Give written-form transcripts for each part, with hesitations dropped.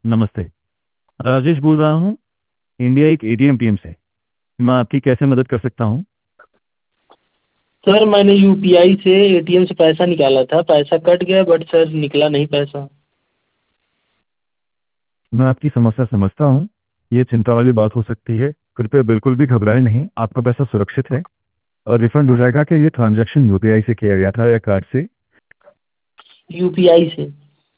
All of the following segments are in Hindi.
नमस्ते। राजेश बोल रहा हूँ, इंडिया एक एटीएम टीम से। मैं आपकी कैसे मदद कर सकता हूँ? सर मैंने यूपीआई से एटीएम से पैसा निकाला था, पैसा कट गया बट सर निकला नहीं पैसा। मैं आपकी समस्या समझता हूँ। ये चिंता वाली बात हो सकती है। कृपया बिल्कुल भी घबराएं नहीं, आपका पैसा सुरक्षित है और रिफंड हो जाएगा। कि ये ट्रांजैक्शन यूपीआई से किया गया था या कार्ड से? यूपीआई से।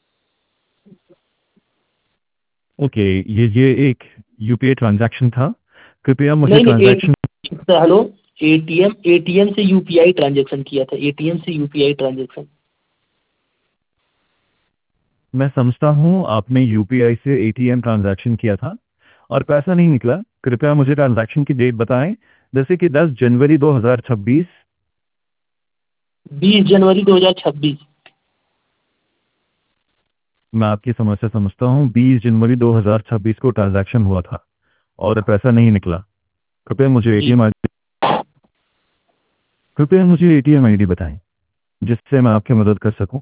ओके, ये एक यूपीआई ट्रांजैक्शन था। कृपया मुझे नहीं नहीं transaction. ATM, hello. ATM ATM से यूपीआई ट्रांजैक्शन किया था, एटीएम से यूपीआई ट्रांजैक्शन। मैं समझता हूँ आपने यूपीआई से एटीएम ट्रांजैक्शन किया था और पैसा नहीं निकला। कृपया मुझे ट्रांजैक्शन की डेट बताएं, जैसे कि 10 जनवरी 2026। 20 जनवरी 2026। मैं आपकी समस्या समझता हूँ। 20 जनवरी 2026 को ट्रांजैक्शन हुआ था और पैसा नहीं निकला। कृपया मुझे जी। एटीएम आई कृपया मुझे एटीएम आईडी बताएं, जिससे मैं आपकी मदद कर सकूं।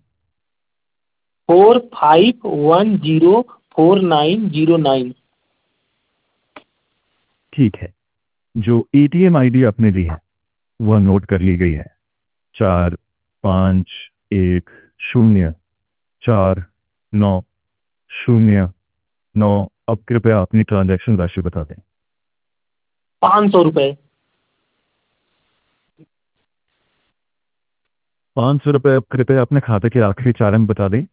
45104909। ठीक है, जो एटीएम आईडी आपने दी है वह नोट कर ली गई है। 45104909। अब कृपया अपनी ट्रांजैक्शन राशि बता दें। 500 रुपये। 500 रुपये। अब कृपया अपने खाते के आखिरी 4 अंक बता दें।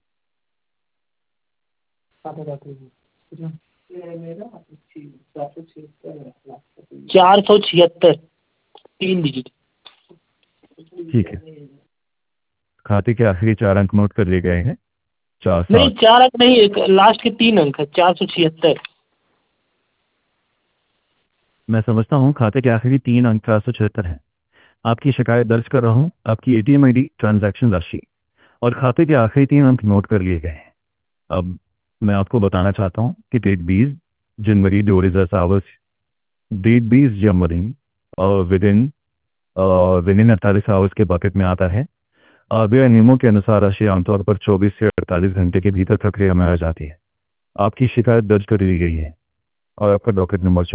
476, 3 डिजिट। ठीक है, खाते के आखिरी 4 अंक नोट कर लिए गए हैं। चार नहीं, सात 4 अंक नहीं, एक लास्ट के 3 अंक है, 476। मैं समझता हूँ, खाते के आखिरी 3 अंक 476 हैं। आपकी शिकायत दर्ज कर रहा हूँ। आपकी एटीएम आईडी, ट्रांजैक्शन राशि और खाते के आखिरी 3 अंक नोट कर लिए गए हैं। अब मैं आपको बताना चाहता हूँ कि डेट 20 जनवरी 2000 डेट 20 जनवरी और विदिन विद इन 48 आवर्स के बकेट में आता है। आरबीआई नियमों के अनुसार राशि आमतौर पर 24 से 48 घंटे के भीतर प्रक्रिया में आ जाती है। आपकी शिकायत दर्ज कर दी गई है और आपका डॉकेट नंबर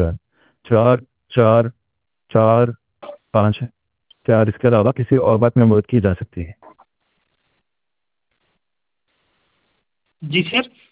44445 है। क्या इसके अलावा किसी और बात में मदद की जा सकती है? जी सर।